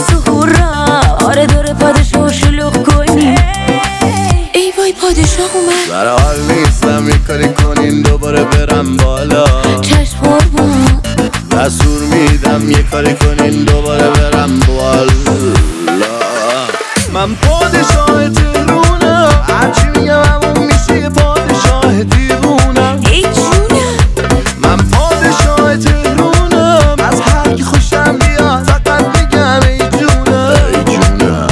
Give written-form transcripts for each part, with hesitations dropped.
تو هورا آره داره پادشاه شلوغ کنی ای وای پادشاه اومد سر حال نیستم یه کاری کنین دوباره برم بالا چشم قربون دستور میدم یه کاری کنین دوباره برم بالا من پادشاه تهرونم هرچی میگم همون میشه یه پادشاه دیوونم ای جونم من پادشاه تهرونم از هر کی خوشم بیاد فقط میگم ای جونم ای جونم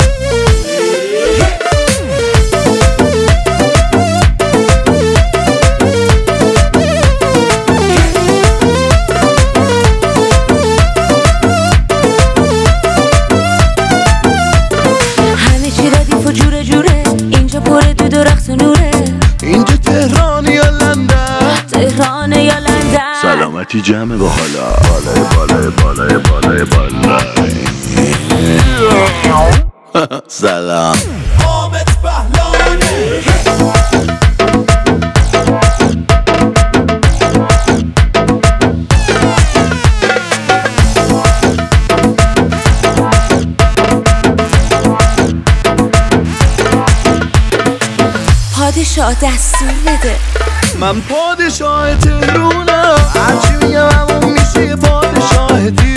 همه چی ردیف و جوره جوره اینجا پر دود و رقص و نوره اینجا تهران یا لندن تهران یا لندن سلامتی جمع با حالا بالای سلام حامد بهلانی پادشاه دستور بده من پادشاه تهرونم هرچی میگم همون میشه یه پادشاه